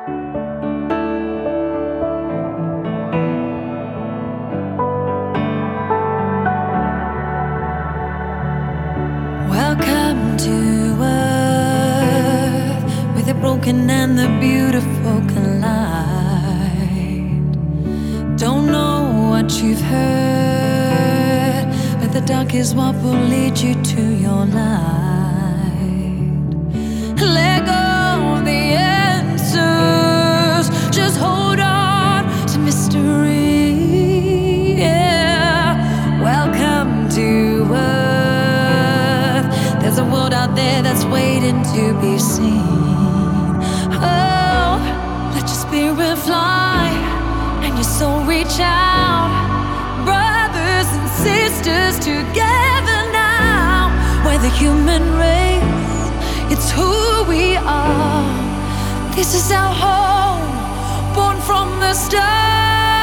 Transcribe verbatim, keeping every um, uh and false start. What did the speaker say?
Welcome to Earth, where the broken and the beautiful collide. Don't know what you've heard, but the dark is what will lead you to your light. Let go of the answers, just hold on to mystery. Yeah. Welcome to Earth. There's a world out there that's waiting to be seen. Oh, let your spirit fly and your soul reach out. Brothers and sisters together now. We're the human race, it's who we are. This is our home, born from the stars.